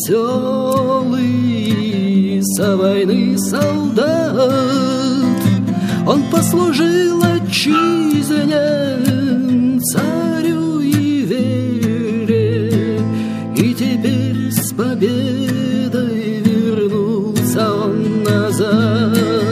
веселый, со войны солдат. Он послужил отчизне, царю и вере, и теперь с победой вернулся он назад.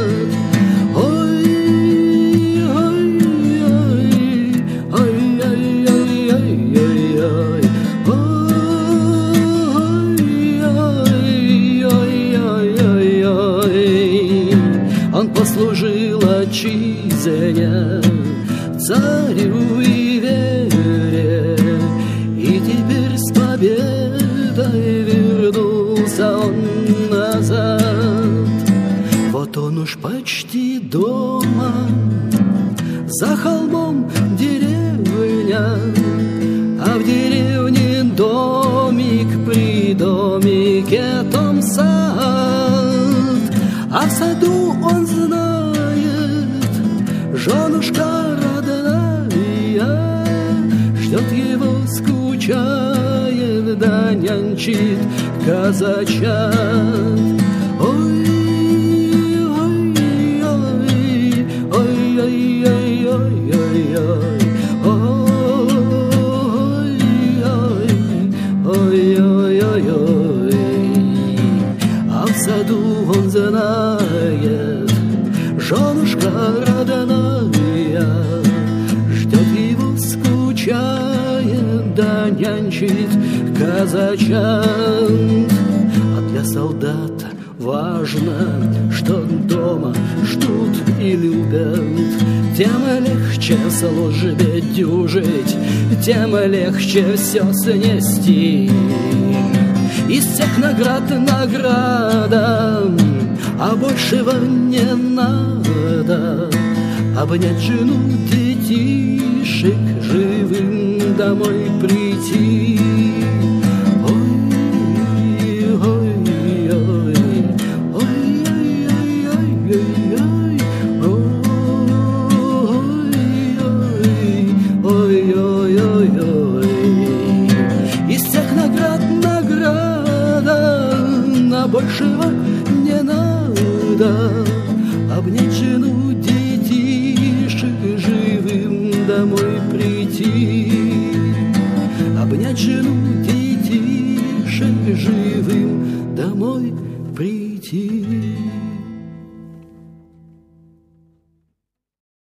Он послужил отчизне, царю и вере, и теперь с победой вернулся он назад. Вот он уж почти дома, за холмом деревня, а в деревне домик при домике том сад, а в саду он знает, женушка родная ждет его, скучает, да нянчит казачат. Ой, ой, ой, ой, ой, ой, ой, ой, ой, ой, ой, ой. А в саду он знает, женушка родная ждет его, скучает, да нянчит казачат. А для солдата важно, что дома ждут и любят. Тем легче в службе дюжить, тем легче все снести. Из всех наград награда, а большего не надо. Обнять жену, детишек, живым домой прийти. Из всех наград награда, а большего не надо. Обнять жену, детишек, живым домой прийти. Обнять жену, детишек, живым домой прийти.